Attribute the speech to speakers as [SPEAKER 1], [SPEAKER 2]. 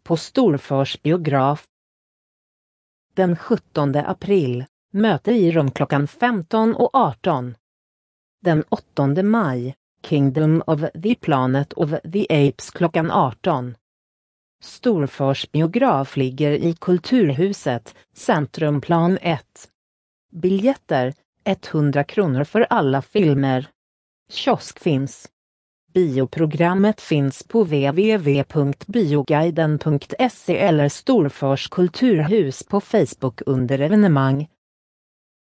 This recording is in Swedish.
[SPEAKER 1] på Storfors biograf. Den 17 april, möte i Rom klockan 15 och 18. Den 8 maj, Kingdom of the Planet of the Apes klockan 18. Storfors biograf ligger i Kulturhuset, Centrumplan 1. Biljetter, 100 kronor för alla filmer. Kiosk finns. Bioprogrammet finns på www.bioguiden.se eller Storfors kulturhus på Facebook under evenemang.